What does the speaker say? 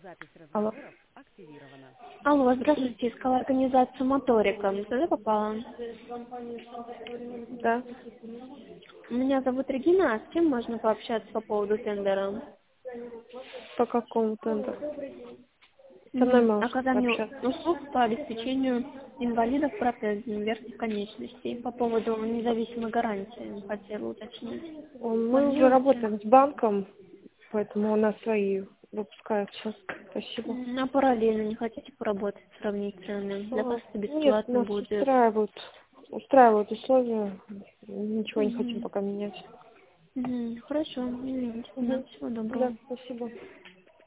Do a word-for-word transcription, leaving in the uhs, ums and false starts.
Алло. Алло, здравствуйте, искала организацию моторика. Туда попала? Да. Меня зовут Регина, а с кем можно пообщаться по поводу тендера? По какому тендеру? Со мной М, можешь Оказанию общаться. услуг по обеспечению инвалидов протезами верхних конечностей. По поводу независимой гарантии хотела уточнить. Мы уже Планируете? работаем с банком, поэтому у нас свои выпускают сейчас. Спасибо. М, А параллельно не хотите поработать, сравнить цены? Для А, вас это Нет, бесплатно нас будет. устраивают, устраивают условия. Ничего не хотим Мгм. пока менять. Мгм. Хорошо, извините, да, Угу. всего доброго. Да, спасибо.